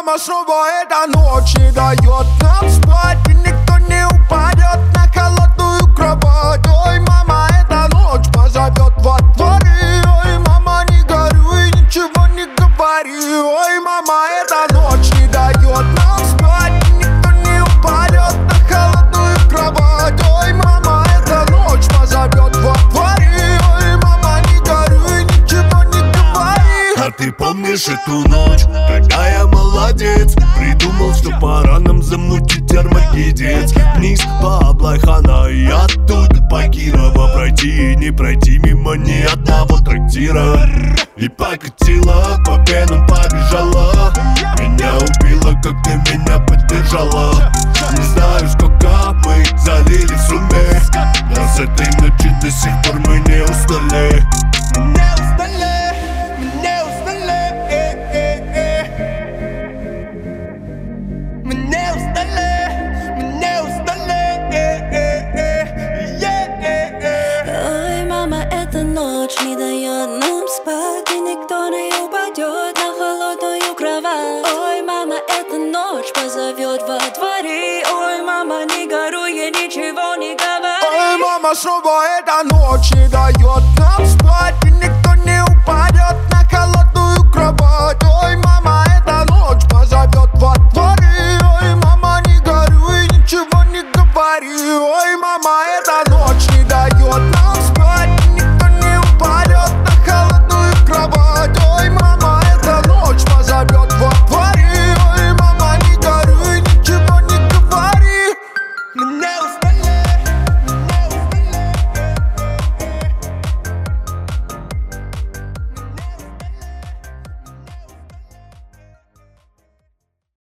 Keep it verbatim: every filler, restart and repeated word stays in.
мама, снова эта ночь не дает нам спать, и никто не упадет на холодную кровать. Ой, мама, эта ночь позовет во дворы. Ой, мама, не горюй, ничего не говори. Ой, мама, эта ночь не дает нам спать, и никто не упадет на холодную кровать. Ой, мама, эта ночь позовет во дворы. Ой, мама, не горюй, ничего не говори. А ты помнишь эту ночь, когда я молодец придумал, что пора нам замутить армагеддец. Вниз по Аблайхана и оттуда по Кирова пройти и не пройти мимо ни одного трактира. И покатила, по пенам побежала, меня убила, как ты меня поддержала. Не знаю, сколько мы залили в сумме, но с этой ночи до сих пор мы не устали. Не устали, мы не устали, э, э, э. Мы не устали, мы не устали, э, э, э, е, э, э. Ой, мама, эта ночь не дает нам спать, и никто не упадет на холодную кровать. Ой, мама, эта ночь позовет во дворе. Ой, мама, не горюй, я ничего не говори. Ой, мама, снова эта ночь не дает нам спать,